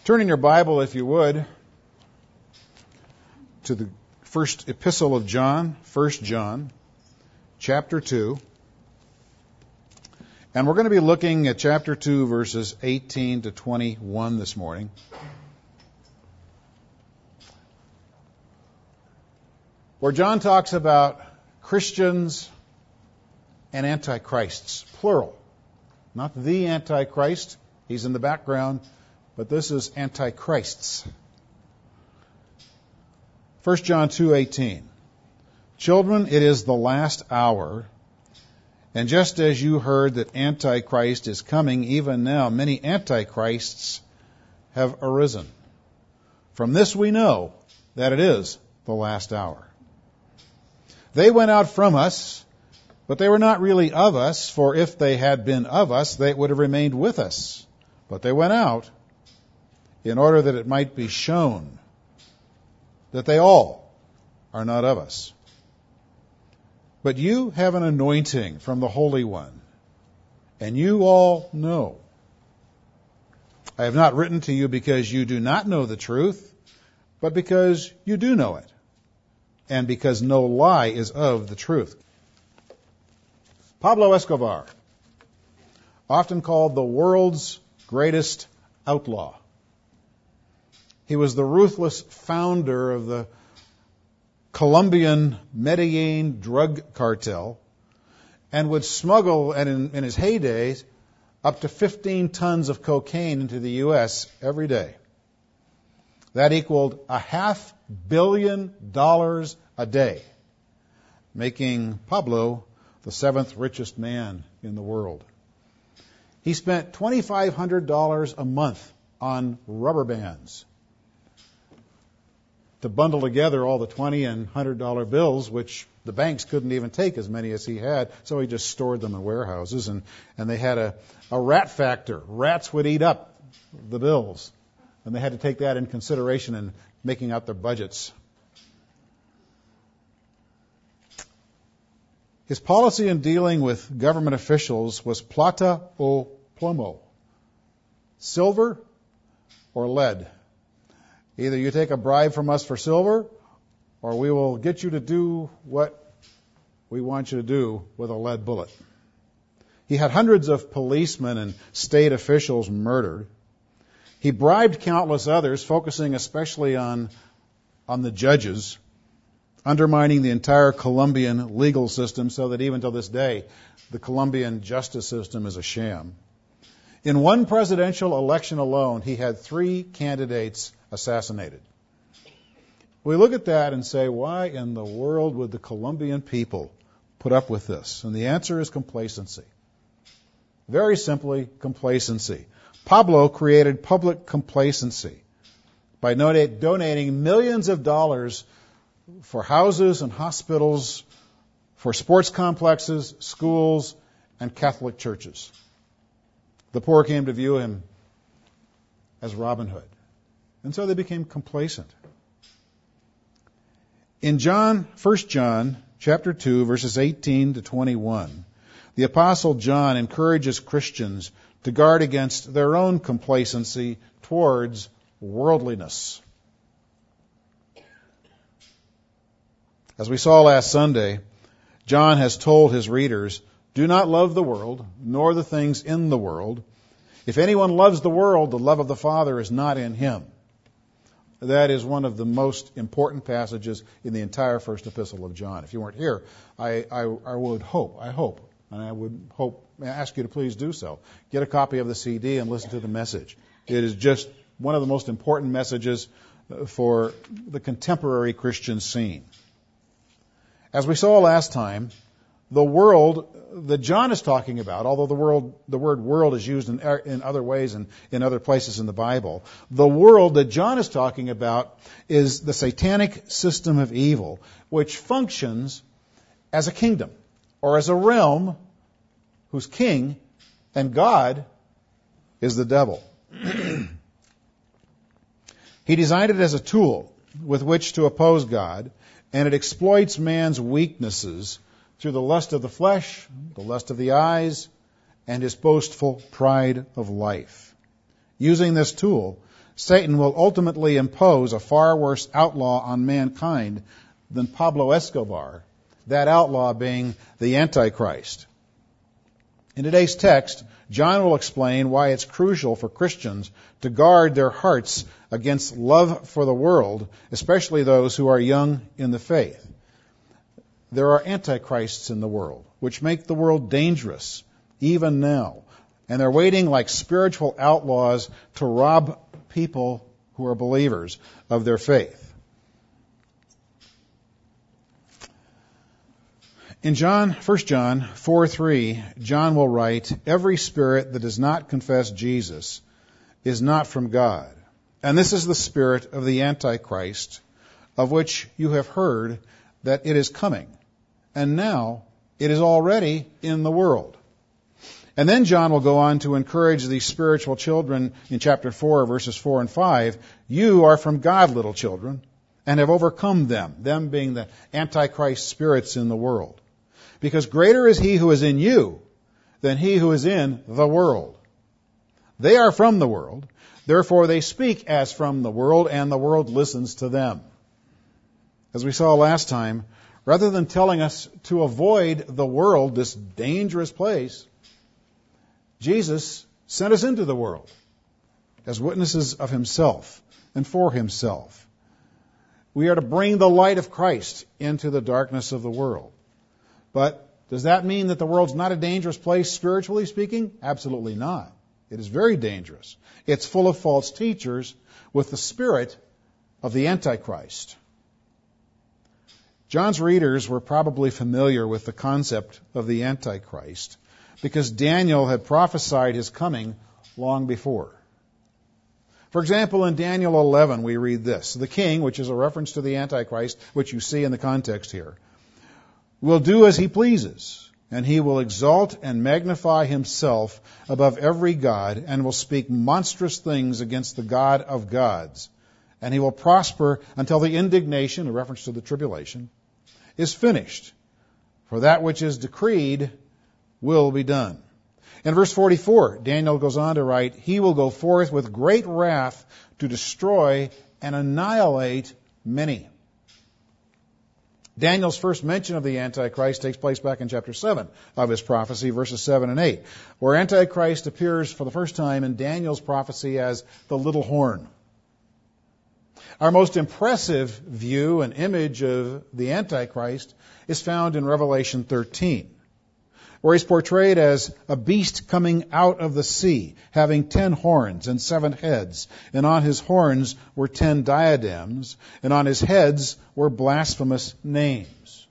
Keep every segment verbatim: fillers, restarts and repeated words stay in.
Turn in your Bible, if you would, to the first epistle of John, First John, chapter two. And we're going to be looking at chapter two, verses eighteen to twenty-one this morning. Where John talks about Christians and antichrists, plural. Not the Antichrist, he's in the background, but this is antichrists. First John two eighteen. Children, it is the last hour, and just as you heard that Antichrist is coming, even now many antichrists have arisen. From this we know that it is the last hour. They went out from us, but they were not really of us, for if they had been of us, they would have remained with us. But they went out in order that it might be shown that they all are not of us. But you have an anointing from the Holy One, and you all know. I have not written to you because you do not know the truth, but because you do know it, and because no lie is of the truth. Pablo Escobar, often called the world's greatest outlaw. He was the ruthless founder of the Colombian Medellin drug cartel and would smuggle, and in, in his heyday, up to fifteen tons of cocaine into the U S every day. That equaled a half billion dollars a day, making Pablo the seventh richest man in the world. He spent two thousand five hundred dollars a month on rubber bands to bundle together all the twenty and one hundred dollar bills, which the banks couldn't even take as many as he had, so he just stored them in warehouses. And, and they had a, a rat factor. Rats would eat up the bills, and they had to take that in consideration in making out their budgets. His policy in dealing with government officials was plata o plomo, silver or lead. Either you take a bribe from us for silver, or we will get you to do what we want you to do with a lead bullet. He had hundreds of policemen and state officials murdered. He bribed countless others, focusing especially on, on the judges, undermining the entire Colombian legal system so that even till this day, the Colombian justice system is a sham. In one presidential election alone, he had three candidates assassinated. We look at that and say, why in the world would the Colombian people put up with this? And the answer is complacency. Very simply, complacency. Pablo created public complacency by donate, donating millions of dollars for houses and hospitals, for sports complexes, schools, and Catholic churches. The poor came to view him as Robin Hood. And so they became complacent. In John, First John, chapter two, verses eighteen to twenty-one, the Apostle John encourages Christians to guard against their own complacency towards worldliness. As we saw last Sunday, John has told his readers, do not love the world, nor the things in the world. If anyone loves the world, the love of the Father is not in him. That is one of the most important passages in the entire first epistle of John. If you weren't here, I, I, I would hope, I hope, and I would hope, ask you to please do so. Get a copy of the C D and listen to the message. It is just one of the most important messages for the contemporary Christian scene. As we saw last time, the world that John is talking about, although the world, the word world is used in, in other ways and in other places in the Bible, the world that John is talking about is the satanic system of evil, which functions as a kingdom or as a realm whose king and God is the devil. He designed it as a tool with which to oppose God, and it exploits man's weaknesses through the lust of the flesh, the lust of the eyes, and his boastful pride of life. Using this tool, Satan will ultimately impose a far worse outlaw on mankind than Pablo Escobar, that outlaw being the Antichrist. In today's text, John will explain why it's crucial for Christians to guard their hearts against love for the world, especially those who are young in the faith. There are antichrists in the world, which make the world dangerous, even now. And they're waiting like spiritual outlaws to rob people who are believers of their faith. In John, First John four three, John will write, "Every spirit that does not confess Jesus is not from God. And this is the spirit of the Antichrist, of which you have heard that it is coming. And now it is already in the world." And then John will go on to encourage these spiritual children in chapter four, verses four and five. "You are from God, little children, and have overcome them," them being the Antichrist spirits in the world. "Because greater is he who is in you than he who is in the world. They are from the world, therefore they speak as from the world, and the world listens to them." As we saw last time, rather than telling us to avoid the world, this dangerous place, Jesus sent us into the world as witnesses of himself and for himself. We are to bring the light of Christ into the darkness of the world. But does that mean that the world's not a dangerous place, spiritually speaking? Absolutely not. It is very dangerous. It's full of false teachers with the spirit of the Antichrist. John's readers were probably familiar with the concept of the Antichrist because Daniel had prophesied his coming long before. For example, in Daniel eleven, we read this: "The king," which is a reference to the Antichrist, which you see in the context here, "will do as he pleases, and he will exalt and magnify himself above every god, and will speak monstrous things against the God of gods. And he will prosper until the indignation," a reference to the tribulation, "is finished. For that which is decreed will be done." In verse forty-four, Daniel goes on to write, "He will go forth with great wrath to destroy and annihilate many." Daniel's first mention of the Antichrist takes place back in chapter seven of his prophecy, verses seven and eight, where Antichrist appears for the first time in Daniel's prophecy as the little horn. Our most impressive view and image of the Antichrist is found in Revelation thirteen, where he's portrayed as a beast coming out of the sea, having ten horns and seven heads, and on his horns were ten diadems, and on his heads were blasphemous names.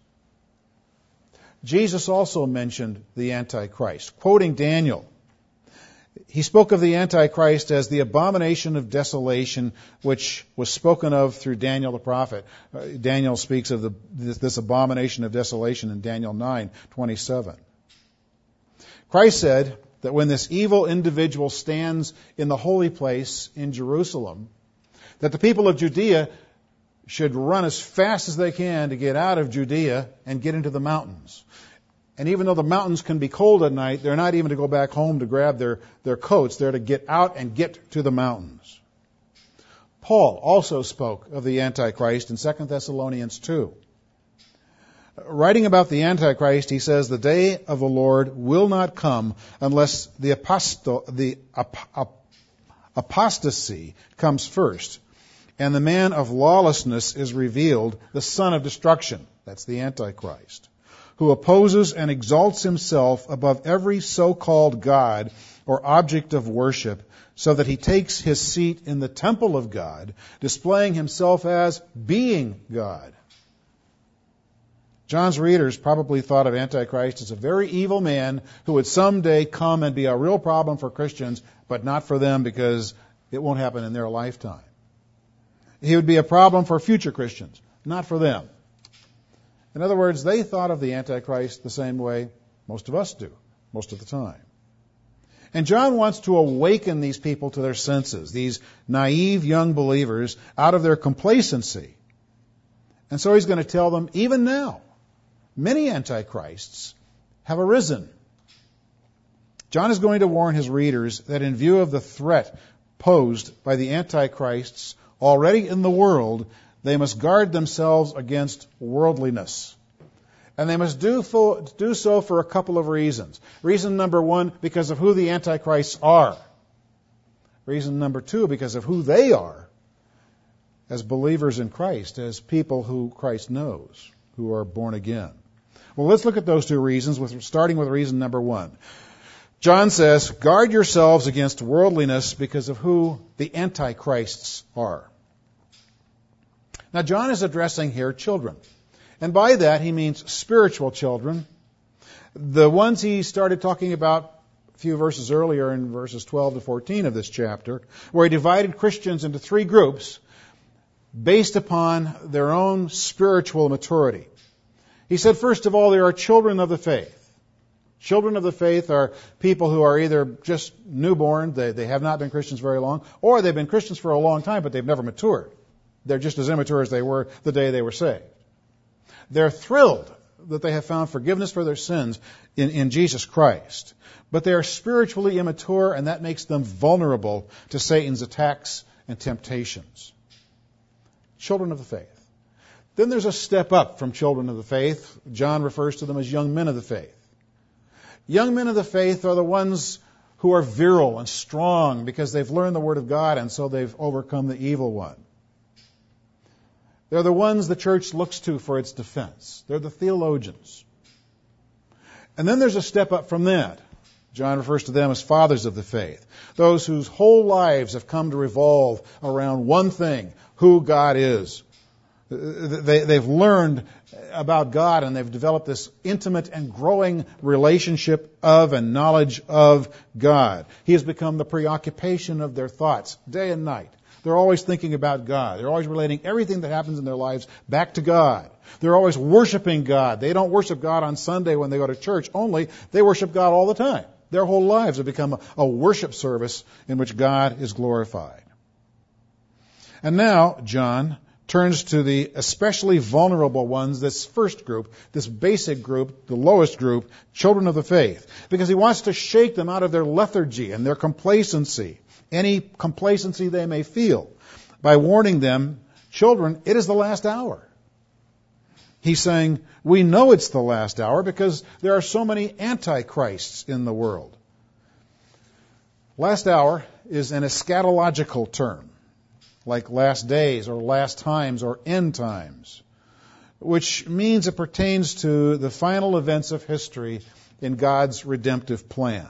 Jesus also mentioned the Antichrist, quoting Daniel. He spoke of the Antichrist as the abomination of desolation, which was spoken of through Daniel the prophet. Uh, Daniel speaks of the, this, this abomination of desolation in Daniel nine twenty-seven. Christ said that when this evil individual stands in the holy place in Jerusalem, that the people of Judea should run as fast as they can to get out of Judea and get into the mountains. And even though the mountains can be cold at night, they're not even to go back home to grab their, their coats. They're to get out and get to the mountains. Paul also spoke of the Antichrist in Second Thessalonians two. Writing about the Antichrist, he says, "The day of the Lord will not come unless the, aposto- the ap- ap- apostasy comes first, and the man of lawlessness is revealed, the son of destruction." That's the Antichrist, "who opposes and exalts himself above every so-called God or object of worship, so that he takes his seat in the temple of God, displaying himself as being God." John's readers probably thought of Antichrist as a very evil man who would someday come and be a real problem for Christians, but not for them because it won't happen in their lifetime. He would be a problem for future Christians, not for them. In other words, they thought of the Antichrist the same way most of us do, most of the time. And John wants to awaken these people to their senses, these naive young believers, out of their complacency. And so he's going to tell them, even now, many antichrists have arisen. John is going to warn his readers that in view of the threat posed by the antichrists already in the world, they must guard themselves against worldliness. And they must do, for, do so for a couple of reasons. Reason number one, because of who the antichrists are. Reason number two, because of who they are as believers in Christ, as people who Christ knows, who are born again. Well, let's look at those two reasons, with, starting with reason number one. John says, guard yourselves against worldliness because of who the antichrists are. Now, John is addressing here children. And by that, he means spiritual children. The ones he started talking about a few verses earlier in verses twelve to fourteen of this chapter, where he divided Christians into three groups based upon their own spiritual maturity. He said, first of all, there are children of the faith. Children of the faith are people who are either just newborn, they, they have not been Christians very long, or they've been Christians for a long time, but they've never matured. They're just as immature as they were the day they were saved. They're thrilled that they have found forgiveness for their sins in, in Jesus Christ. But they are spiritually immature, and that makes them vulnerable to Satan's attacks and temptations. Children of the faith. Then there's a step up from children of the faith. John refers to them as young men of the faith. Young men of the faith are the ones who are virile and strong because they've learned the Word of God, and so they've overcome the evil one. They're the ones the church looks to for its defense. They're the theologians. And then there's a step up from that. John refers to them as fathers of the faith. Those whose whole lives have come to revolve around one thing, who God is. They, they've learned about God, and they've developed this intimate and growing relationship of and knowledge of God. He has become the preoccupation of their thoughts day and night. They're always thinking about God. They're always relating everything that happens in their lives back to God. They're always worshiping God. They don't worship God on Sunday when they go to church only. They worship God all the time. Their whole lives have become a, a worship service in which God is glorified. And now, John turns to the especially vulnerable ones, this first group, this basic group, the lowest group, children of the faith, because he wants to shake them out of their lethargy and their complacency, any complacency they may feel, by warning them, children, it is the last hour. He's saying, we know it's the last hour because there are so many antichrists in the world. Last hour is an eschatological term, like last days or last times or end times, which means it pertains to the final events of history in God's redemptive plan.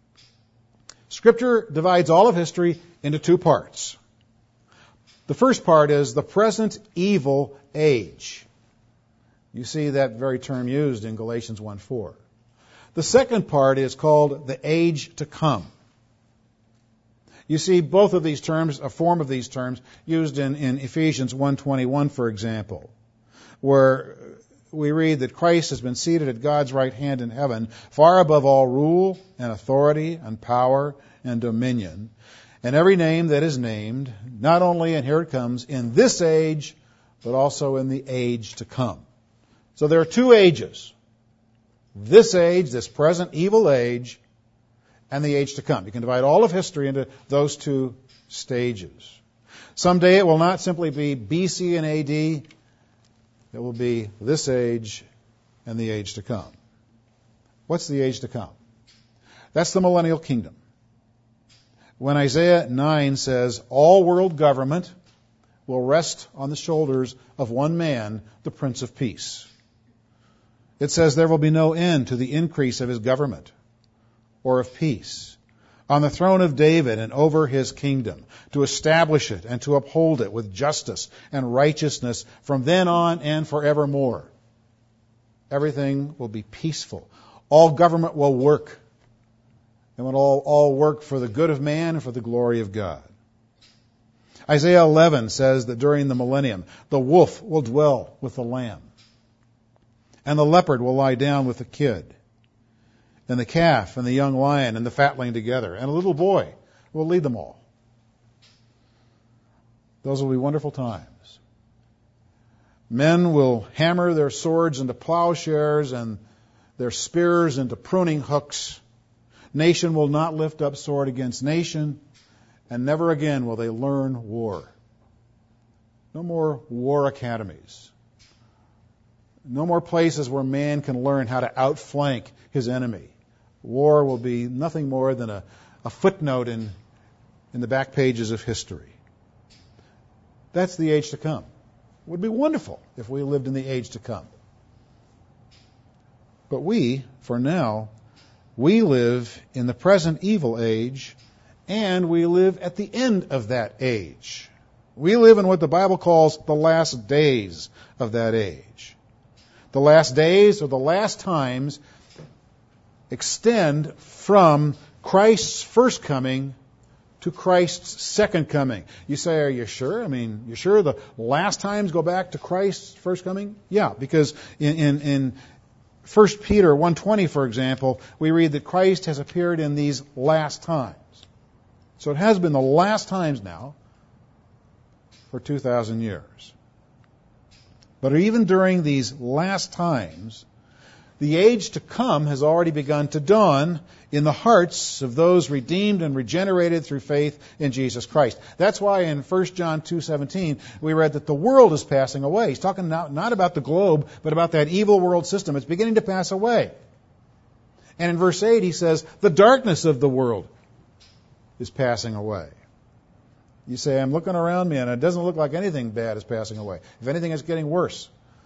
Scripture divides all of history into two parts. The first part is the present evil age. You see that very term used in Galatians one four. The second part is called the age to come. You see both of these terms, a form of these terms, used in, in Ephesians one twenty-one, for example, where we read that Christ has been seated at God's right hand in heaven, far above all rule and authority and power and dominion, and every name that is named, not only, and here it comes, in this age, but also in the age to come. So there are two ages. This age, this present evil age, and the age to come. You can divide all of history into those two stages. Someday it will not simply be B C and A D. It will be this age and the age to come. What's the age to come? That's the millennial kingdom. When Isaiah nine says, all world government will rest on the shoulders of one man, the Prince of Peace. It says there will be no end to the increase of his government or of peace on the throne of David and over his kingdom, to establish it and to uphold it with justice and righteousness from then on and forevermore. Everything will be peaceful. All government will work. And will all, all work for the good of man and for the glory of God. Isaiah eleven says that during the millennium, the wolf will dwell with the lamb, and the leopard will lie down with the kid, and the calf and the young lion and the fatling together, and a little boy will lead them all. Those will be wonderful times. Men will hammer their swords into plowshares and their spears into pruning hooks. Nation will not lift up sword against nation, and never again will they learn war. No more war academies. No more places where man can learn how to outflank his enemy. War will be nothing more than a, a footnote in, in the back pages of history. That's the age to come. It would be wonderful if we lived in the age to come. But we, for now, we live in the present evil age, and we live at the end of that age. We live in what the Bible calls the last days of that age. The last days or the last times extend from Christ's first coming to Christ's second coming. You say, are you sure? I mean, you sure the last times go back to Christ's first coming? Yeah, because in, in, in First Peter one twenty, for example, we read that Christ has appeared in these last times. So it has been the last times now for two thousand years. But even during these last times, the age to come has already begun to dawn in the hearts of those redeemed and regenerated through faith in Jesus Christ. That's why in First John two seventeen we read that the world is passing away. He's talking now not about the globe, but about that evil world system. It's beginning to pass away. And in verse eight he says, the darkness of the world is passing away. You say, I'm looking around me and it doesn't look like anything bad is passing away. If anything, it's getting worse.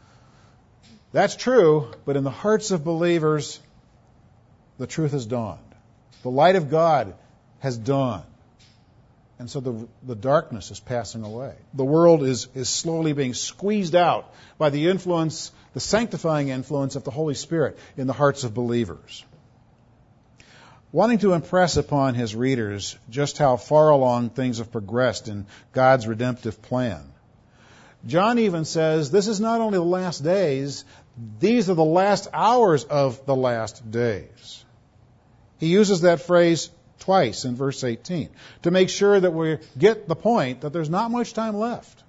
That's true, but in the hearts of believers, the truth has dawned. The light of God has dawned. And so the, the darkness is passing away. The world is, is slowly being squeezed out by the influence, the sanctifying influence of the Holy Spirit in the hearts of believers. Wanting to impress upon his readers just how far along things have progressed in God's redemptive plan, John even says this is not only the last days, these are the last hours of the last days. He uses that phrase twice in verse eighteen to make sure that we get the point that there's not much time left.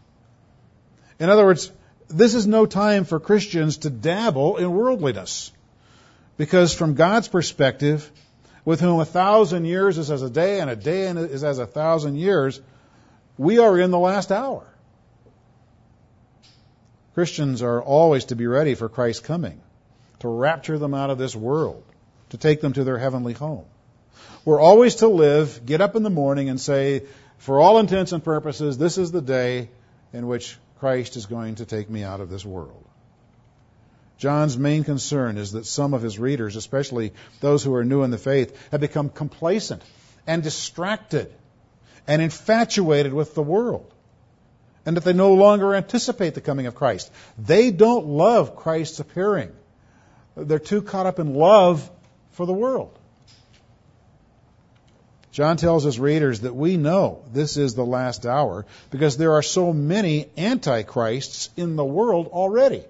In other words, this is no time for Christians to dabble in worldliness, because from God's perspective, with whom a thousand years is as a day and a day is as a thousand years, we are in the last hour. Christians are always to be ready for Christ's coming, to rapture them out of this world, to take them to their heavenly home. We're always to live, get up in the morning and say, for all intents and purposes, this is the day in which Christ is going to take me out of this world. John's main concern is that some of his readers, especially those who are new in the faith, have become complacent and distracted and infatuated with the world, and that they no longer anticipate the coming of Christ. They don't love Christ's appearing. They're too caught up in love for the world. John tells his readers that we know this is the last hour because there are so many antichrists in the world already.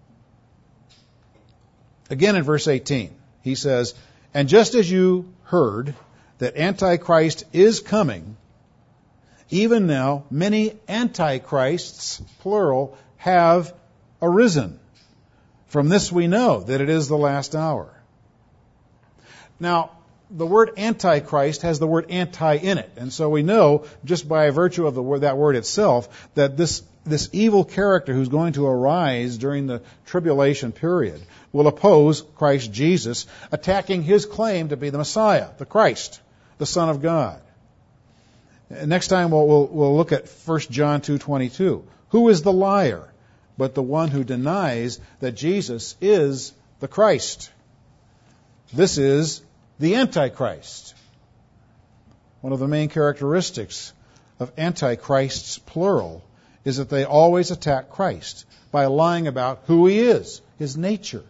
Again in verse eighteen, he says, and just as you heard that Antichrist is coming, even now many antichrists, plural, have arisen. From this we know that it is the last hour. Now, the word antichrist has the word anti in it, and so we know, just by virtue of the word, that word itself, that this, this evil character who's going to arise during the tribulation period will oppose Christ Jesus, attacking his claim to be the Messiah, the Christ, the Son of God. Next time we'll, we'll, we'll look at First John two twenty-two. Who is the liar but the one who denies that Jesus is the Christ? This is the Antichrist. One of the main characteristics of antichrists, plural, is that they always attack Christ by lying about who he is, his nature.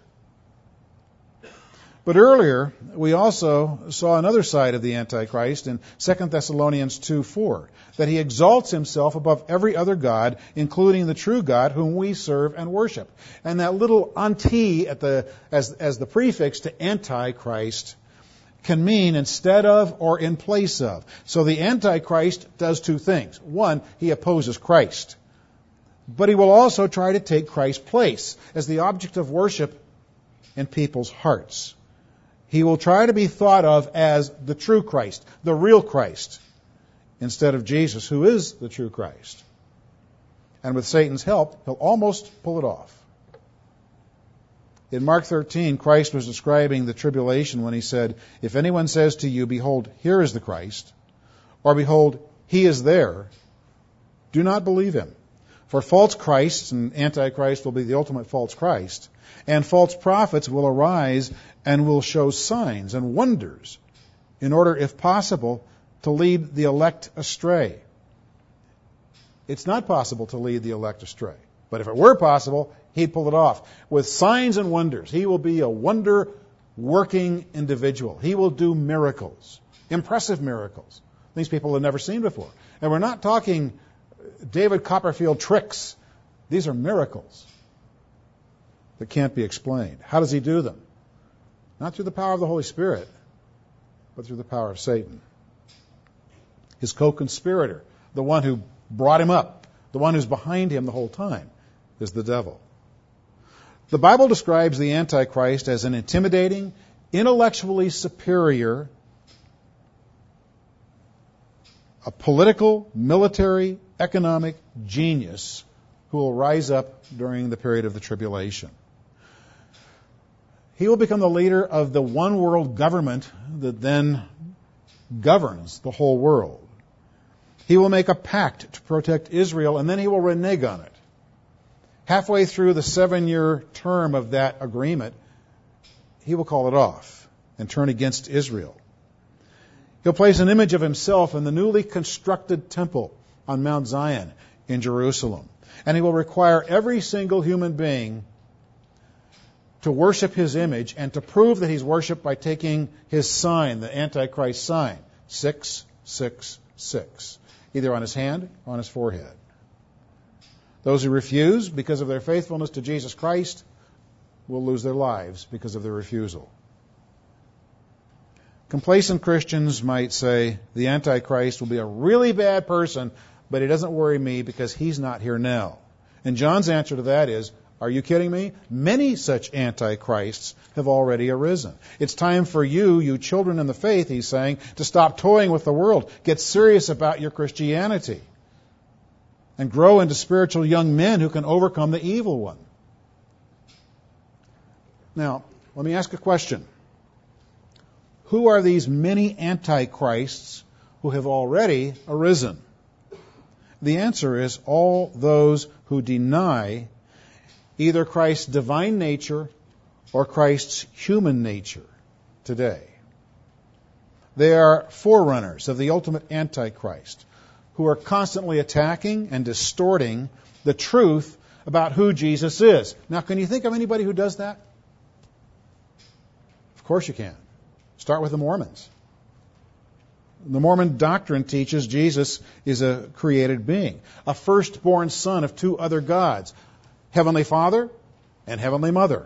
But earlier, we also saw another side of the Antichrist in Second Thessalonians two four, that he exalts himself above every other god, including the true God whom we serve and worship. And that little anti at the, as, as the prefix to Antichrist can mean instead of or in place of. So the Antichrist does two things. One, he opposes Christ. But he will also try to take Christ's place as the object of worship in people's hearts. He will try to be thought of as the true Christ, the real Christ, instead of Jesus, who is the true Christ. And with Satan's help, he'll almost pull it off. In Mark thirteen, Christ was describing the tribulation when he said, "If anyone says to you, 'Behold, here is the Christ,' or 'Behold, he is there,' do not believe him. For false Christs," and Antichrist will be the ultimate false Christ, "and false prophets will arise and will show signs and wonders, in order, if possible, to lead the elect astray." It's not possible to lead the elect astray. But if it were possible, he'd pull it off. With signs and wonders, he will be a wonder-working individual. He will do miracles, impressive miracles, things people have never seen before. And we're not talking David Copperfield tricks. These are miracles that can't be explained. How does he do them? Not through the power of the Holy Spirit, but through the power of Satan. His co-conspirator, the one who brought him up, the one who's behind him the whole time, is the devil. The Bible describes the Antichrist as an intimidating, intellectually superior, a political, military, economic genius who will rise up during the period of the tribulation. He will become the leader of the one world government that then governs the whole world. He will make a pact to protect Israel, and then he will renege on it. Halfway through the seven-year term of that agreement, he will call it off and turn against Israel. He'll place an image of himself in the newly constructed temple on Mount Zion in Jerusalem. And he will require every single human being to worship his image and to prove that he's worshipped by taking his sign, the Antichrist sign, six six six, either on his hand or on his forehead. Those who refuse because of their faithfulness to Jesus Christ will lose their lives because of their refusal. Complacent Christians might say the Antichrist will be a really bad person, but it doesn't worry me because he's not here now. And John's answer to that is, are you kidding me? Many such antichrists have already arisen. It's time for you, you children in the faith, he's saying, to stop toying with the world. Get serious about your Christianity. And grow into spiritual young men who can overcome the evil one. Now, let me ask a question. Who are these many antichrists who have already arisen? The answer is all those who deny either Christ's divine nature or Christ's human nature today. They are forerunners of the ultimate Antichrist, who are constantly attacking and distorting the truth about who Jesus is. Now, can you think of anybody who does that? Of course you can. Start with the Mormons. The Mormon doctrine teaches Jesus is a created being, a firstborn son of two other gods, Heavenly Father and Heavenly Mother.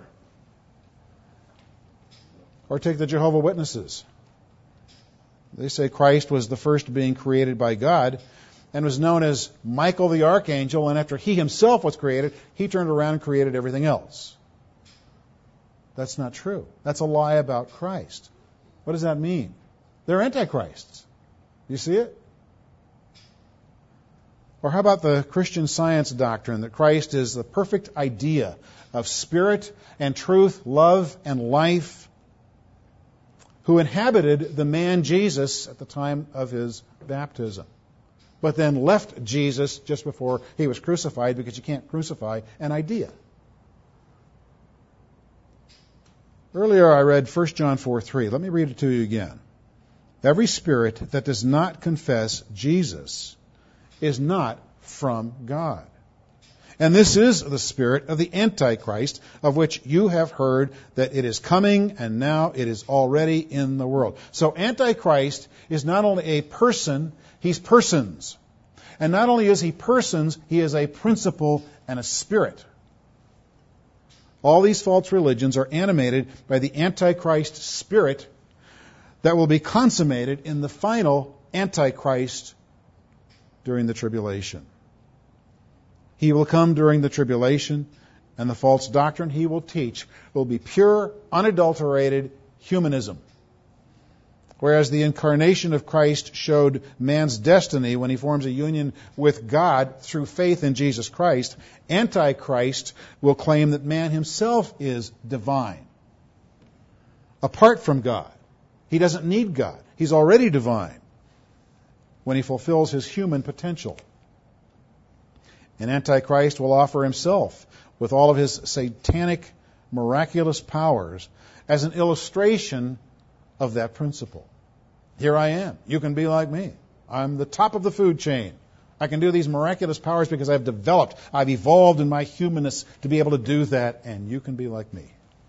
Or take the Jehovah's Witnesses. They say Christ was the first being created by God and was known as Michael the Archangel, and after he himself was created, he turned around and created everything else. That's not true. That's a lie about Christ. What does that mean? They're antichrists. You see it? Or how about the Christian Science doctrine that Christ is the perfect idea of spirit and truth, love and life, who inhabited the man Jesus at the time of his baptism, but then left Jesus just before he was crucified, because you can't crucify an idea. Earlier I read First John four three. Let me read it to you again. Every spirit that does not confess Jesus is not from God. And this is the spirit of the Antichrist, of which you have heard that it is coming, and now it is already in the world. So Antichrist is not only a person, he's persons. And not only is he persons, he is a principle and a spirit. All these false religions are animated by the Antichrist spirit that will be consummated in the final Antichrist during the tribulation. He will come during the tribulation, and the false doctrine he will teach will be pure, unadulterated humanism, Whereas the incarnation of Christ showed man's destiny when he forms a union with God through faith in Jesus Christ, Antichrist will claim that man himself is divine, apart from God. He doesn't need God. He's already divine when he fulfills his human potential. And Antichrist will offer himself with all of his satanic, miraculous powers as an illustration of that principle. Here I am. You can be like me. I'm the top of the food chain. I can do these miraculous powers because I've developed, I've evolved in my humanness to be able to do that, and you can be like me.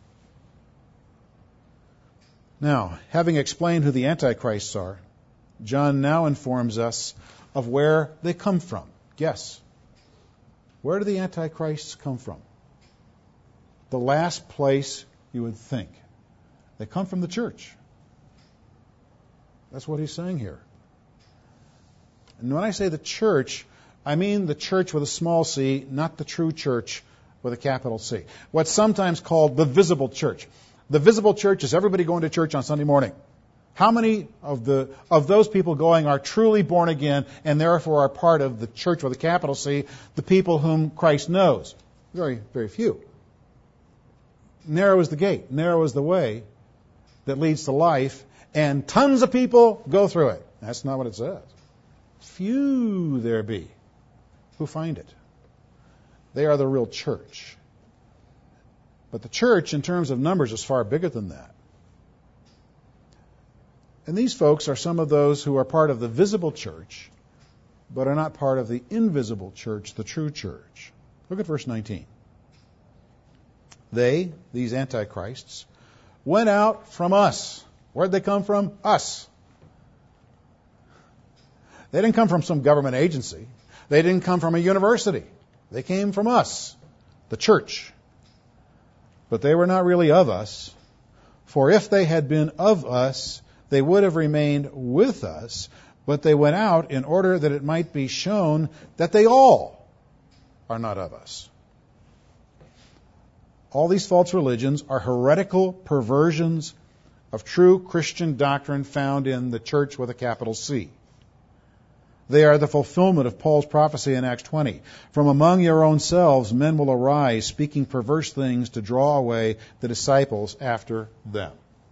Now, having explained who the Antichrists are, John now informs us of where they come from. Guess. Where do the Antichrists come from? The last place you would think. They come from the church. That's what he's saying here. And when I say the church, I mean the church with a small c, not the true church with a capital C. What's sometimes called the visible church. The visible church is everybody going to church on Sunday morning. How many of the of those people going are truly born again and therefore are part of the church with a capital C, the people whom Christ knows? Very, very few. Narrow is the gate, narrow is the way that leads to life, and tons of people go through it. That's not what it says. Few there be who find it. They are the real church. But the church, in terms of numbers, is far bigger than that. And these folks are some of those who are part of the visible church, but are not part of the invisible church, the true church. Look at verse nineteen. They, these antichrists, went out from us. Where'd they come from? Us. They didn't come from some government agency. They didn't come from a university. They came from us, the church. But they were not really of us. For if they had been of us, they would have remained with us, but they went out in order that it might be shown that they all are not of us. All these false religions are heretical perversions of true Christian doctrine found in the church with a capital C. They are the fulfillment of Paul's prophecy in Acts twenty. From among your own selves men will arise, speaking perverse things to draw away the disciples after them.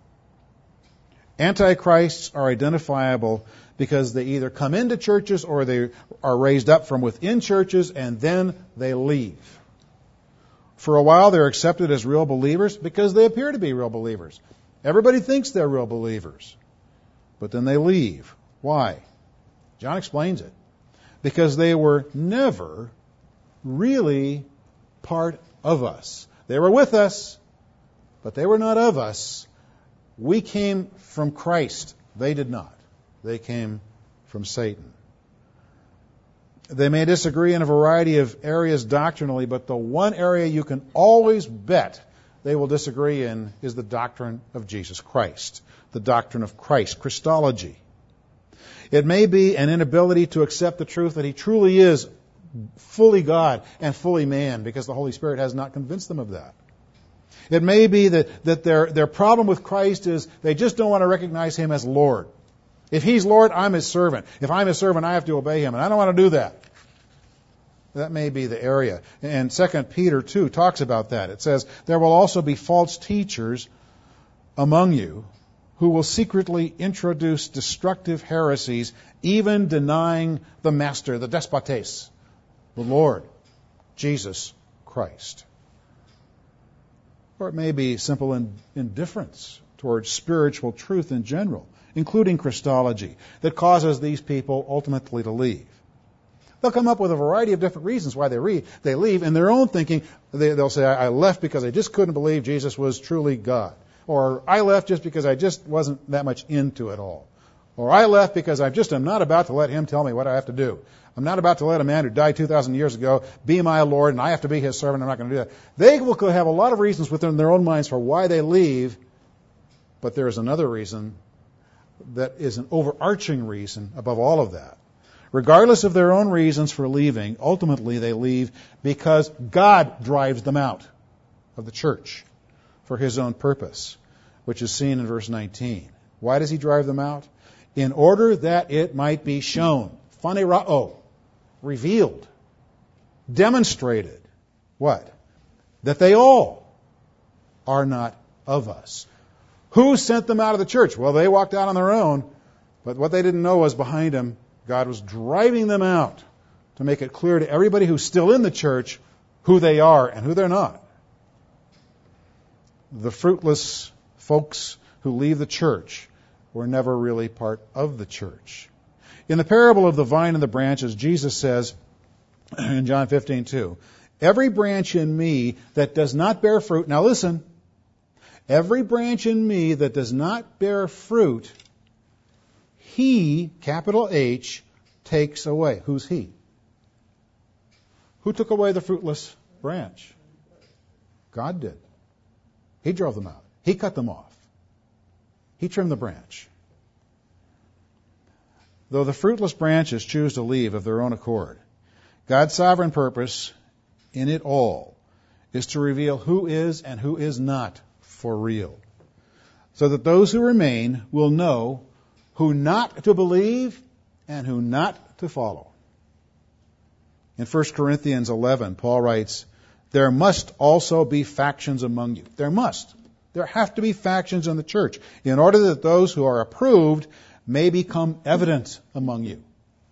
Antichrists are identifiable because they either come into churches or they are raised up from within churches and then they leave. For a while they're accepted as real believers because they appear to be real believers. Everybody thinks they're real believers. But then they leave. Why? John explains it. Because they were never really part of us. They were with us, but they were not of us. We came from Christ. They did not. They came from Satan. They may disagree in a variety of areas doctrinally, but the one area you can always bet they will disagree in is the doctrine of Jesus Christ, the doctrine of Christ, Christology. It may be an inability to accept the truth that he truly is fully God and fully man, because the Holy Spirit has not convinced them of that. It may be that, that their, their problem with Christ is they just don't want to recognize him as Lord. If he's Lord, I'm his servant. If I'm his servant, I have to obey him, and I don't want to do that. That may be the area. And Second Peter two talks about that. It says, there will also be false teachers among you who will secretly introduce destructive heresies, even denying the Master, the despotes, the Lord, Jesus Christ. Or it may be simple indifference towards spiritual truth in general, including Christology, that causes these people ultimately to leave. They'll come up with a variety of different reasons why they, re- they leave. In their own thinking, they, they'll say, I left because I just couldn't believe Jesus was truly God. Or I left just because I just wasn't that much into it all. Or I left because I just am not about to let him tell me what I have to do. I'm not about to let a man who died two thousand years ago be my Lord, and I have to be his servant. I'm not going to do that. They will have a lot of reasons within their own minds for why they leave, but there is another reason that is an overarching reason above all of that. Regardless of their own reasons for leaving, ultimately they leave because God drives them out of the church for his own purpose, which is seen in verse nineteen. Why does he drive them out? In order that it might be shown. Phanerao. Revealed. Demonstrated. What? That they all are not of us. Who sent them out of the church? Well, they walked out on their own, but what they didn't know was behind them, God was driving them out to make it clear to everybody who's still in the church who they are and who they're not. The fruitless folks who leave the church were never really part of the church. In the parable of the vine and the branches, Jesus says in John fifteen two, every branch in me that does not bear fruit, now listen, every branch in me that does not bear fruit, he, capital H, takes away. Who's he? Who took away the fruitless branch? God did. He drove them out. He cut them off. He trimmed the branch. Though the fruitless branches choose to leave of their own accord, God's sovereign purpose in it all is to reveal who is and who is not for real, so that those who remain will know who not to believe and who not to follow. In First Corinthians eleven, Paul writes, there must also be factions among you. There must. There have to be factions in the church in order that those who are approved may become evident among you.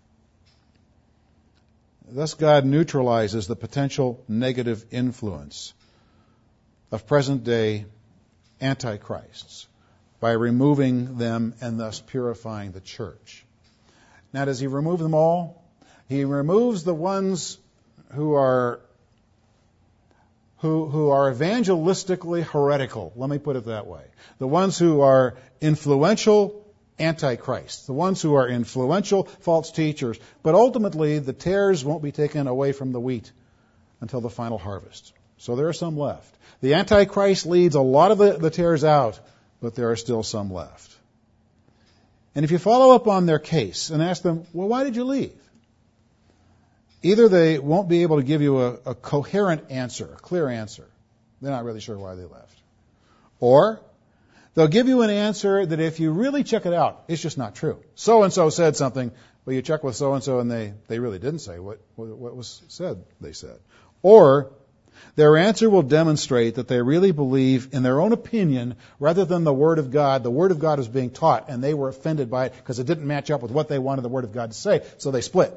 Thus God neutralizes the potential negative influence of present-day antichrists by removing them and thus purifying the church. Now, does he remove them all? He removes the ones who are who who are evangelistically heretical. Let me put it that way. The ones who are influential antichrists, the ones who are influential false teachers. But ultimately, the tares won't be taken away from the wheat until the final harvest. So there are some left. The Antichrist leads a lot of the, the tares out, but there are still some left. And if you follow up on their case and ask them, well, why did you leave? Either they won't be able to give you a, a coherent answer, a clear answer. They're not really sure why they left. Or they'll give you an answer that if you really check it out, it's just not true. So-and-so said something, but you check with so-and-so and they, they really didn't say what, what was said, they said. Or their answer will demonstrate that they really believe in their own opinion rather than the Word of God. The Word of God is being taught, and they were offended by it because it didn't match up with what they wanted the Word of God to say, so they split.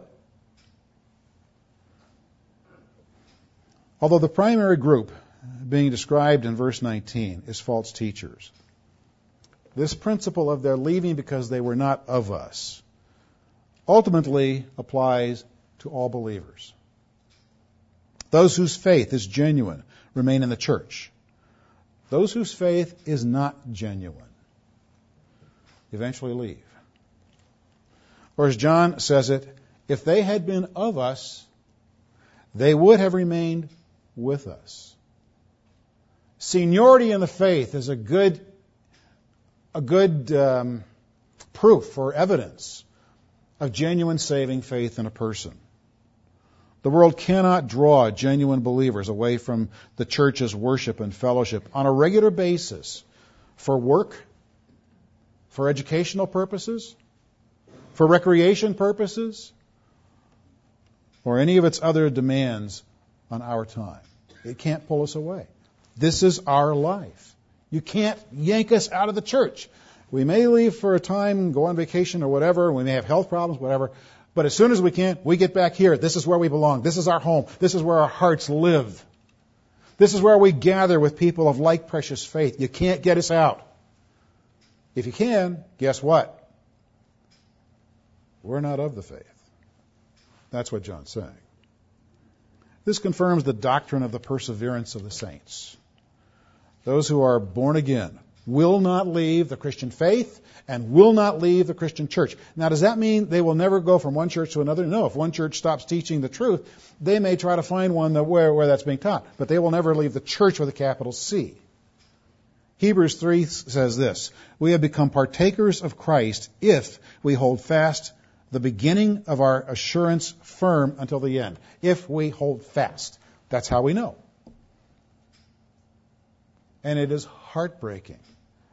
Although the primary group being described in verse nineteen is false teachers, this principle of their leaving because they were not of us ultimately applies to all believers. Those whose faith is genuine remain in the church. Those whose faith is not genuine eventually leave. Or as John says it, if they had been of us, they would have remained with us. Seniority in the faith is a good, a good um, proof or evidence of genuine saving faith in a person. The world cannot draw genuine believers away from the church's worship and fellowship on a regular basis for work, for educational purposes, for recreation purposes, or any of its other demands on our time. It can't pull us away. This is our life. You can't yank us out of the church. We may leave for a time, go on vacation or whatever, we may have health problems, whatever, but as soon as we can, we get back here. This is where we belong. This is our home. This is where our hearts live. This is where we gather with people of like precious faith. You can't get us out. If you can, guess what? We're not of the faith. That's what John's saying. This confirms the doctrine of the perseverance of the saints. Those who are born again will not leave the Christian faith and will not leave the Christian church. Now, does that mean they will never go from one church to another? No. If one church stops teaching the truth, they may try to find one that where, where that's being taught. But they will never leave the church with a capital C. Hebrews three says this, we have become partakers of Christ if we hold fast the beginning of our assurance firm until the end. If we hold fast. That's how we know. And it is heartbreaking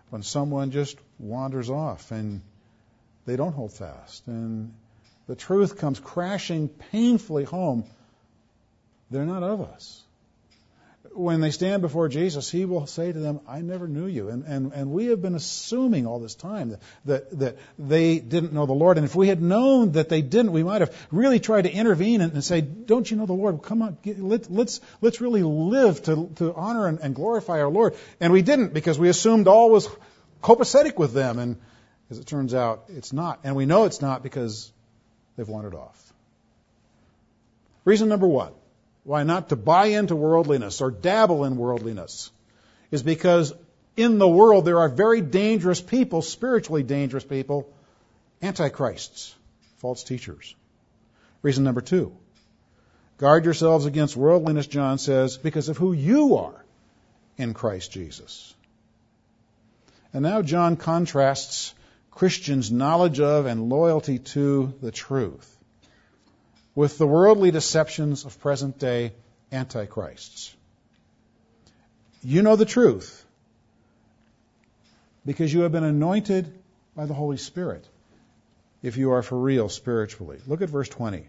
when someone just wanders off and they don't hold fast, and the truth comes crashing painfully home, they're not of us. When they stand before Jesus, he will say to them, I never knew you. And, and, and we have been assuming all this time that, that, that they didn't know the Lord. And if we had known that they didn't, we might have really tried to intervene and, and say, don't you know the Lord? Come on, get, let, let's, let's really live to, to honor and, and glorify our Lord. And we didn't, because we assumed all was copacetic with them. And as it turns out, it's not. And we know it's not because they've wandered off. Reason number one why not to buy into worldliness or dabble in worldliness is because in the world there are very dangerous people, spiritually dangerous people, antichrists, false teachers. Reason number two, guard yourselves against worldliness, John says, because of who you are in Christ Jesus. And now John contrasts Christians' knowledge of and loyalty to the truth with the worldly deceptions of present-day antichrists. You know the truth because you have been anointed by the Holy Spirit if you are for real spiritually. Look at verse twenty.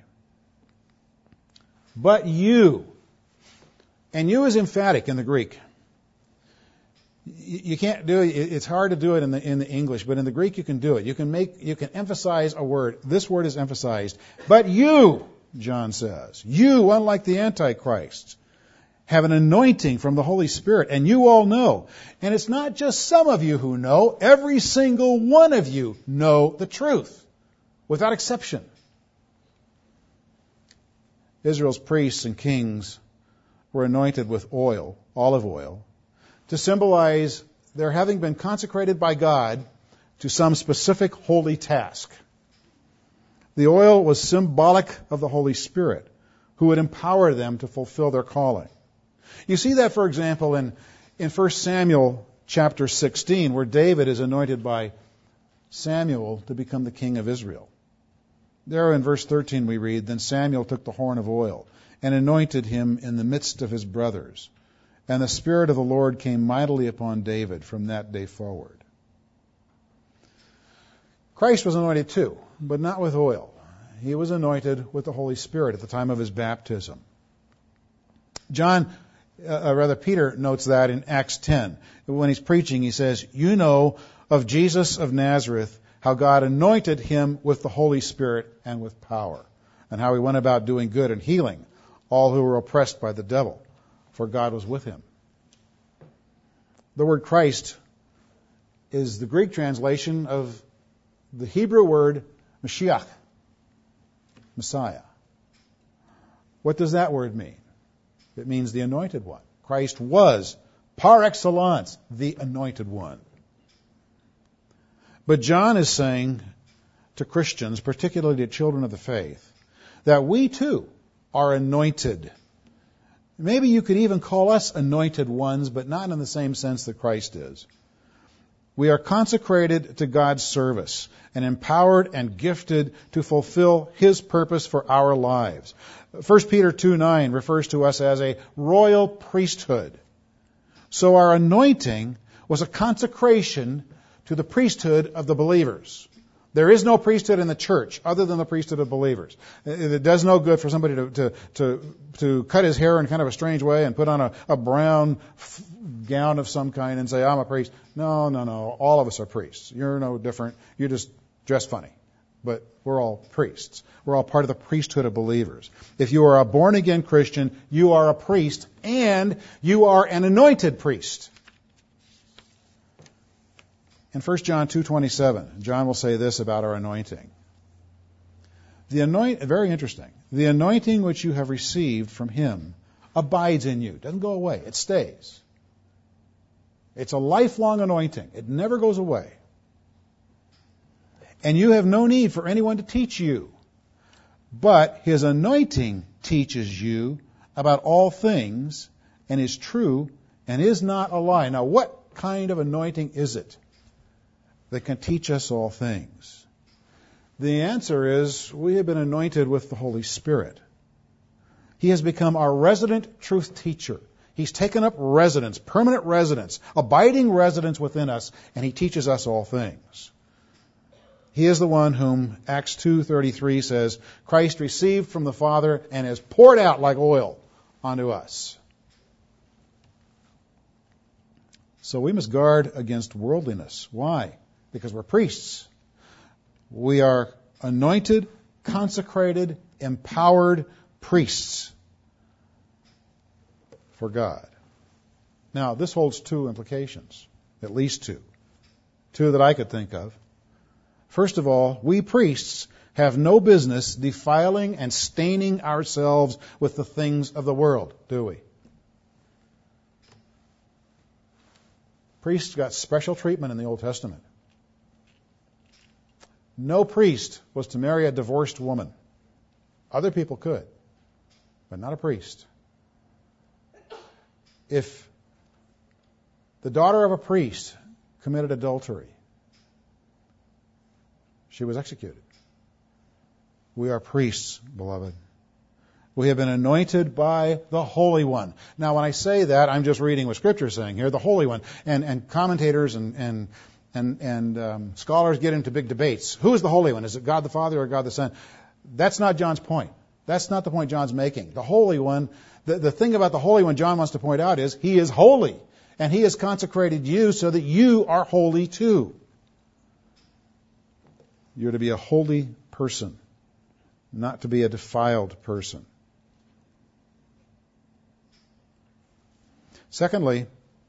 But you, and you is emphatic in the Greek. You can't do it. It's hard to do it in the in the English, but in the Greek you can do it. You can make you can emphasize a word. This word is emphasized. But you, John says, you, unlike the Antichrists, have an anointing from the Holy Spirit, and you all know. And it's not just some of you who know. Every single one of you know the truth, without exception. Israel's priests and kings were anointed with oil, olive oil, to symbolize their having been consecrated by God to some specific holy task. The oil was symbolic of the Holy Spirit, who would empower them to fulfill their calling. You see that, for example, in, in First Samuel chapter sixteen, where David is anointed by Samuel to become the king of Israel. There in verse thirteen we read, Then Samuel took the horn of oil and anointed him in the midst of his brothers. And the Spirit of the Lord came mightily upon David from that day forward. Christ was anointed too, but not with oil. He was anointed with the Holy Spirit at the time of his baptism. John, uh, rather Peter notes that in Acts ten. When he's preaching, he says, You know of Jesus of Nazareth, how God anointed him with the Holy Spirit and with power, and how he went about doing good and healing all who were oppressed by the devil, for God was with him. The word Christ is the Greek translation of the Hebrew word Mashiach, Messiah. What does that word mean? It means the anointed one. Christ was, par excellence, the anointed one. But John is saying to Christians, particularly to children of the faith, that we too are anointed. Maybe you could even call us anointed ones, but not in the same sense that Christ is. We are consecrated to God's service and empowered and gifted to fulfill His purpose for our lives. First Peter two nine refers to us as a royal priesthood. So our anointing was a consecration to the priesthood of the believers. There is no priesthood in the church other than the priesthood of believers. It does no good for somebody to to to, to cut his hair in kind of a strange way and put on a, a brown f- gown of some kind and say, I'm a priest. No, no, no. All of us are priests. You're no different. You just dress funny. But we're all priests. We're all part of the priesthood of believers. If you are a born-again Christian, you are a priest, and you are an anointed priest. In First John two twenty-seven, John will say this about our anointing. The anoint, very interesting. The anointing which you have received from Him abides in you. It doesn't go away. It stays. It's a lifelong anointing. It never goes away. And you have no need for anyone to teach you. But His anointing teaches you about all things and is true and is not a lie. Now, what kind of anointing is it that can teach us all things? The answer is we have been anointed with the Holy Spirit. He has become our resident truth teacher. He's taken up residence, permanent residence, abiding residence within us, and He teaches us all things. He is the one whom Acts two thirty-three says, Christ received from the Father and has poured out like oil onto us. So we must guard against worldliness. Why? Because we're priests. We are anointed, consecrated, empowered priests for God. Now, this holds two implications, at least two. Two that I could think of. First of all, we priests have no business defiling and staining ourselves with the things of the world, do we? Priests got special treatment in the Old Testament. No priest was to marry a divorced woman. Other people could, but not a priest. If the daughter of a priest committed adultery, she was executed. We are priests, beloved. We have been anointed by the Holy One. Now, when I say that, I'm just reading what Scripture is saying here, the Holy One. And, and commentators and, and, and, and um, scholars get into big debates. Who is the Holy One? Is it God the Father or God the Son? That's not John's point. That's not the point John's making. The Holy One, the, the thing about the Holy One John wants to point out is He is holy. And He has consecrated you so that you are holy too. You're to be a holy person, not to be a defiled person. Secondly,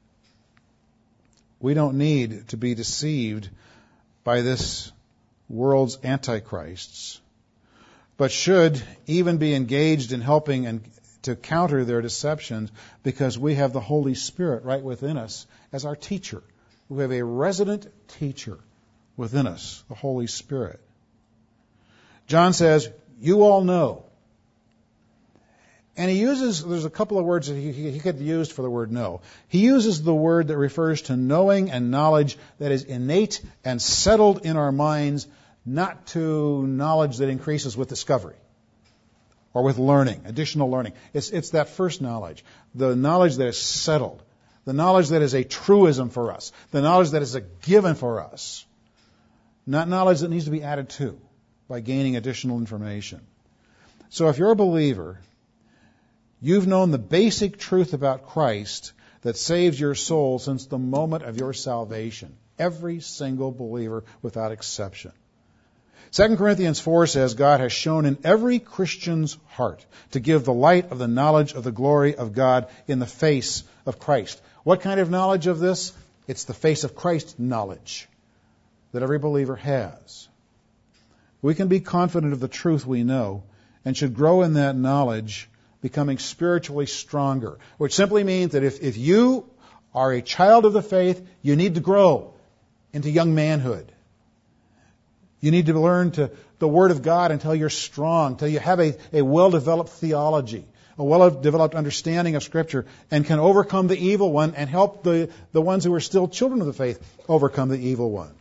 we don't need to be deceived by this world's antichrists, but should even be engaged in helping and to counter their deceptions because we have the Holy Spirit right within us as our teacher. We have a resident teacher within us, the Holy Spirit. John says, you all know. And he uses, there's a couple of words that he, he could have used for the word know. He uses the word that refers to knowing and knowledge that is innate and settled in our minds, not to knowledge that increases with discovery or with learning, additional learning. It's, it's that first knowledge, the knowledge that is settled, the knowledge that is a truism for us, the knowledge that is a given for us, not knowledge that needs to be added to by gaining additional information. So if you're a believer, you've known the basic truth about Christ that saves your soul since the moment of your salvation. Every single believer without exception. Second Corinthians four says God has shown in every Christian's heart to give the light of the knowledge of the glory of God in the face of Christ. What kind of knowledge of this? It's the face of Christ knowledge that every believer has. We can be confident of the truth we know and should grow in that knowledge, becoming spiritually stronger, which simply means that if, if you are a child of the faith, you need to grow into young manhood. You need to learn to the Word of God until you're strong, until you have a, a well-developed theology, a well-developed understanding of Scripture, and can overcome the evil one and help the, the ones who are still children of the faith overcome the evil one.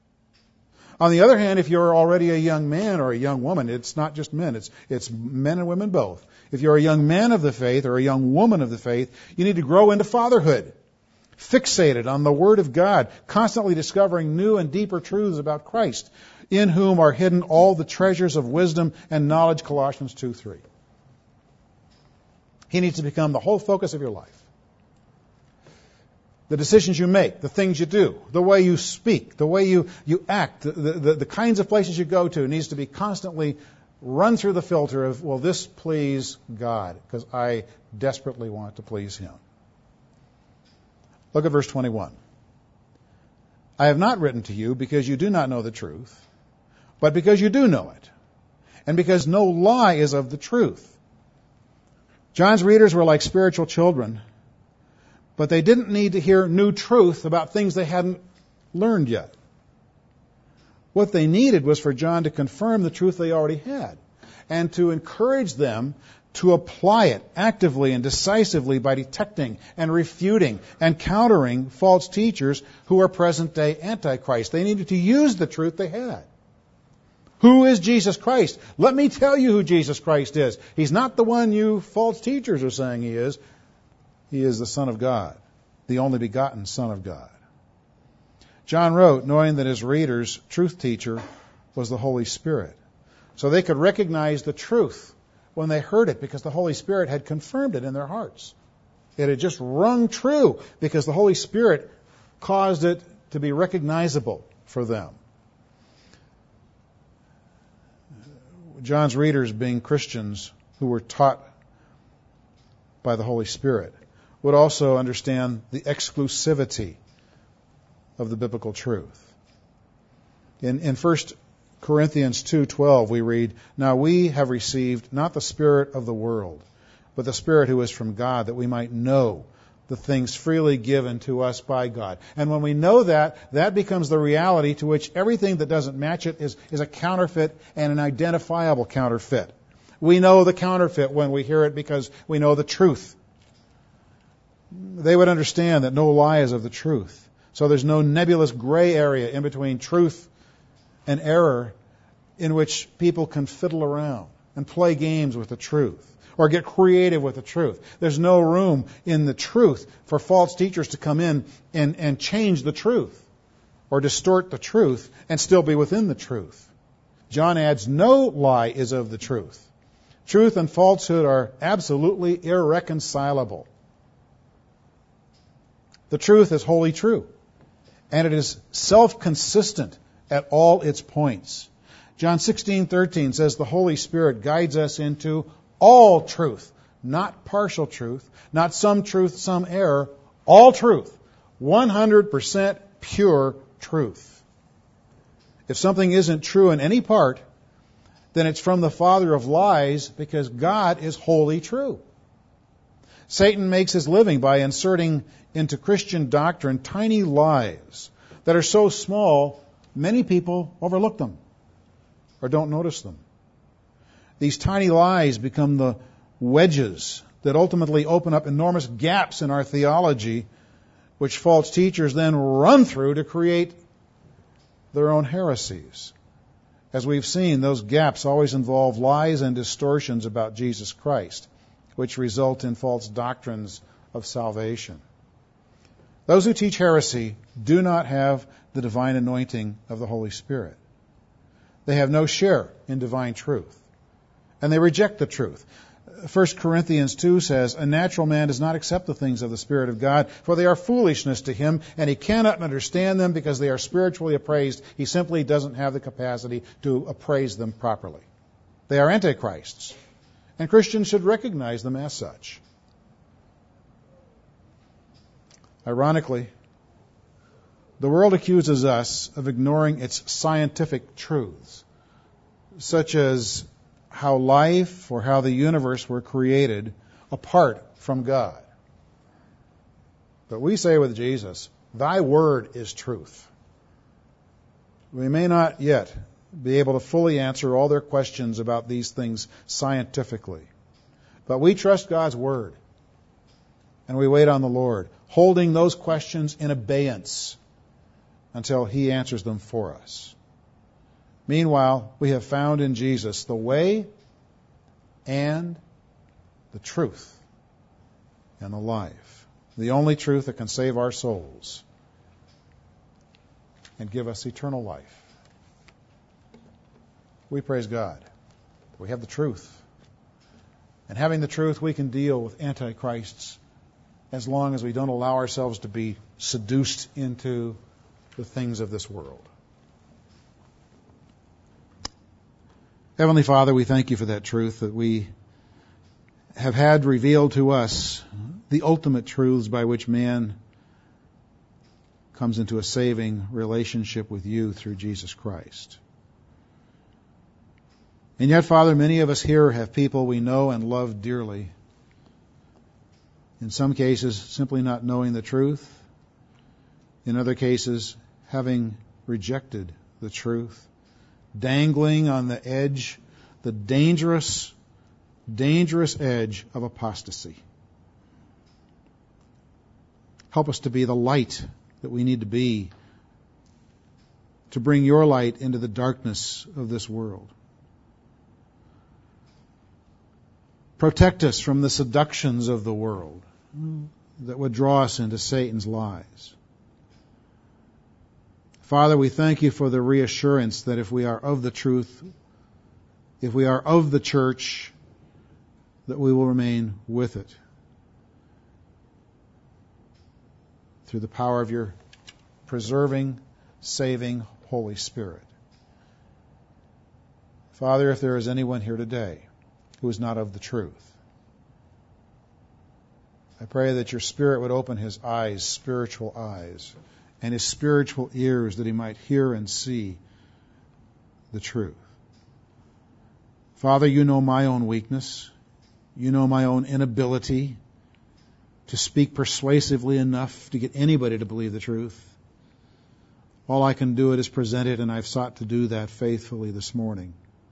On the other hand, if you're already a young man or a young woman, it's not just men, it's it's men and women both. If you're a young man of the faith or a young woman of the faith, you need to grow into fatherhood, fixated on the Word of God, constantly discovering new and deeper truths about Christ, in whom are hidden all the treasures of wisdom and knowledge, Colossians two three. He needs to become the whole focus of your life. The decisions you make, the things you do, the way you speak, the way you, you act, the, the, the kinds of places you go to needs to be constantly run through the filter of, will this please God? Because I desperately want to please Him. Look at verse twenty-one. I have not written to you because you do not know the truth, but because you do know it, and because no lie is of the truth. John's readers were like spiritual children, but they didn't need to hear new truth about things they hadn't learned yet. What they needed was for John to confirm the truth they already had and to encourage them to apply it actively and decisively by detecting and refuting and countering false teachers who are present-day antichrists. They needed to use the truth they had. Who is Jesus Christ? Let me tell you who Jesus Christ is. He's not the one you false teachers are saying He is. He is the Son of God, the only begotten Son of God. John wrote, knowing that his readers' truth teacher was the Holy Spirit. So they could recognize the truth when they heard it because the Holy Spirit had confirmed it in their hearts. It had just rung true because the Holy Spirit caused it to be recognizable for them. John's readers, being Christians who were taught by the Holy Spirit, would also understand the exclusivity of the biblical truth. In, in First Corinthians two twelve we read, "Now we have received not the spirit of the world, but the Spirit who is from God, that we might know the things freely given to us by God." And when we know that, that becomes the reality to which everything that doesn't match it is, is a counterfeit and an identifiable counterfeit. We know the counterfeit when we hear it because we know the truth. They would understand that no lie is of the truth. So there's no nebulous gray area in between truth and error in which people can fiddle around and play games with the truth or get creative with the truth. There's no room in the truth for false teachers to come in and, and change the truth or distort the truth and still be within the truth. John adds, no lie is of the truth. Truth and falsehood are absolutely irreconcilable. The truth is wholly true, and it is self-consistent at all its points. John sixteen thirteen says the Holy Spirit guides us into all truth, not partial truth, not some truth, some error, all truth, one hundred percent pure truth. If something isn't true in any part, then it's from the father of lies because God is wholly true. Satan makes his living by inserting into Christian doctrine tiny lies that are so small, many people overlook them or don't notice them. These tiny lies become the wedges that ultimately open up enormous gaps in our theology, which false teachers then run through to create their own heresies. As we've seen, those gaps always involve lies and distortions about Jesus Christ, which result in false doctrines of salvation. Those who teach heresy do not have the divine anointing of the Holy Spirit. They have no share in divine truth, and they reject the truth. First Corinthians two says, "A natural man does not accept the things of the Spirit of God, for they are foolishness to him, and he cannot understand them because they are spiritually appraised." He simply doesn't have the capacity to appraise them properly. They are antichrists, and Christians should recognize them as such. Ironically, the world accuses us of ignoring its scientific truths, such as how life or how the universe were created apart from God. But we say with Jesus, "Thy word is truth." We may not yet be able to fully answer all their questions about these things scientifically, but we trust God's word, and we wait on the Lord, holding those questions in abeyance until He answers them for us. Meanwhile, we have found in Jesus the way and the truth and the life, the only truth that can save our souls and give us eternal life. We praise God. We have the truth. And having the truth, we can deal with antichrists as long as we don't allow ourselves to be seduced into the things of this world. Heavenly Father, we thank you for that truth that we have had revealed to us, the ultimate truths by which man comes into a saving relationship with you through Jesus Christ. And yet, Father, many of us here have people we know and love dearly. In some cases, simply not knowing the truth. In other cases, having rejected the truth. Dangling on the edge, the dangerous, dangerous edge of apostasy. Help us to be the light that we need to be to bring your light into the darkness of this world. Protect us from the seductions of the world. that would draw us into Satan's lies. Father, we thank you for the reassurance that if we are of the truth, if we are of the church, that we will remain with it through the power of your preserving, saving Holy Spirit. Father, if there is anyone here today who is not of the truth, I pray that your Spirit would open his eyes, spiritual eyes, and his spiritual ears, that he might hear and see the truth. Father, you know my own weakness. You know my own inability to speak persuasively enough to get anybody to believe the truth. All I can do it is present it, and I've sought to do that faithfully this morning.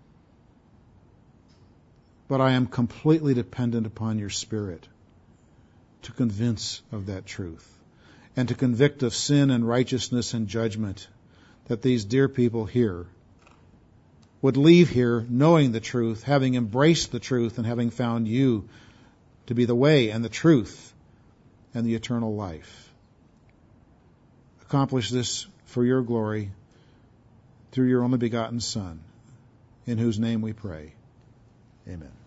But I am completely dependent upon your Spirit to convince of that truth and to convict of sin and righteousness and judgment, that these dear people here would leave here knowing the truth, having embraced the truth, and having found you to be the way and the truth and the eternal life. Accomplish this for your glory through your only begotten Son, in whose name we pray. Amen.